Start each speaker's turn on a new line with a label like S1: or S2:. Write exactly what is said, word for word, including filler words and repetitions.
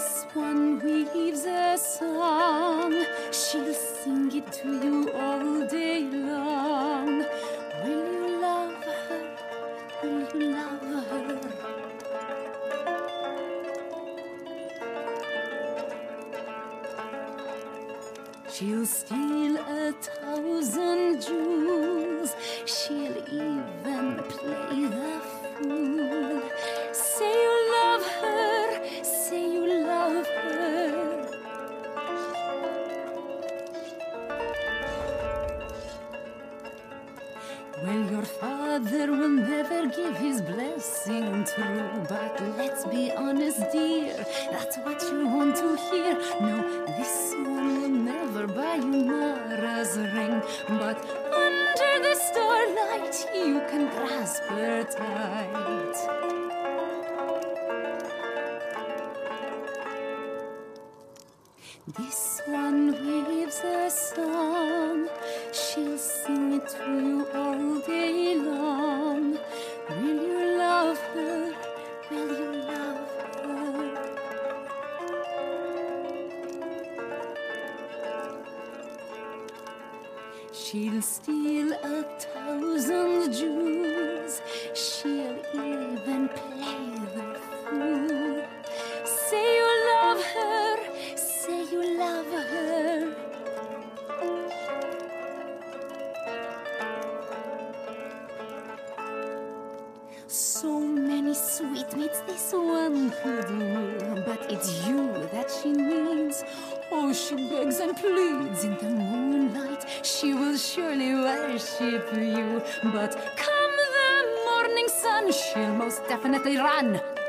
S1: This one weaves a song, she'll sing it to you all day long. Will you love her? Will you love her? She'll steal a thousand jewels, she'll even play the fool. Say you love her, say you love her. Well, your father will never give his blessing true, but let's be honest, dear, that's what you want to hear. No, this one will never buy you Mara's ring, but under the starlight you can grasp her tight. This one weaves a song, she'll sing it to you all day long. Will you love her? Will you love her? She'll steal a thousand jewels, she'll even play the fool. Say you love her, say you love her. So many sweetmeats this one could woo, but it's you that she needs. Oh, she begs and pleads in the moonlight, she will surely worship you. But come the morning sun, she'll most definitely run.